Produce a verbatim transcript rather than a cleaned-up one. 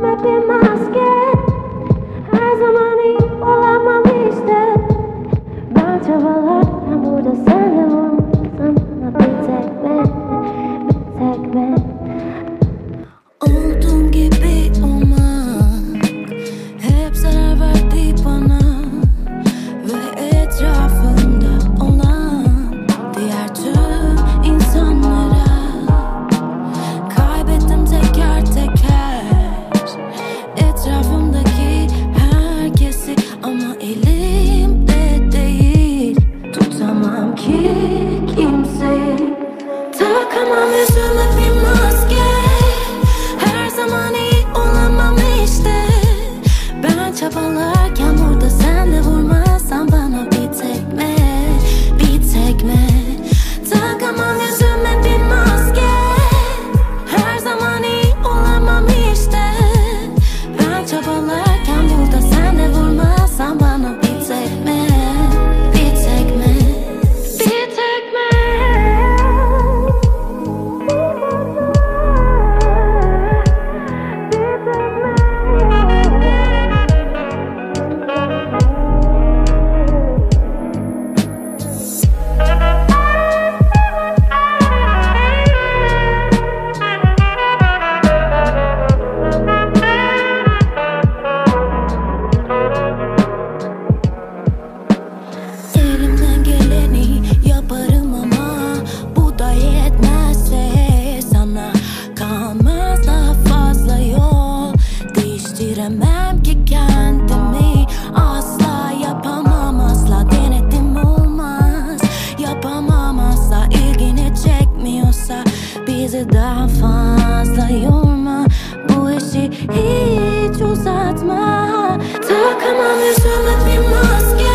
yüzüme bir maske. Her zaman iyi olamam işte. Ben çabalarken burada sen de vurmuşsun bana bir tekme, bir tekme. Olduğum gibi olmak hep zarar verdi bana ve etrafımda olan diğer tüm insanlara. Kaybettim teker teker etrafımdaki herkesi, ama elimde değil, tutamam ki kimseyi. Takamam yüzüme bir maske. Her zaman iyi olamam işte. Ben çabalarken burada sen de vurmazsan bana bir tekme, bir tekme. Takamam yüzüme bir maske. Her zaman iyi olamam işte. Ben çabalarken burada sen de vurmazsan bana bir tekme, bir tekme, bir tekme. Elimden geleni yaparım ama bu da yetmezse sana kalmaz daha fazla yol. Değiştiremem ki kendimi, asla yapamam, asla denedim olmaz. Yapamam asla, ilgini çekmiyorsa bizi daha fazla yorma. Bu işi hiç uzatma. Takamam yüzüme bir maske.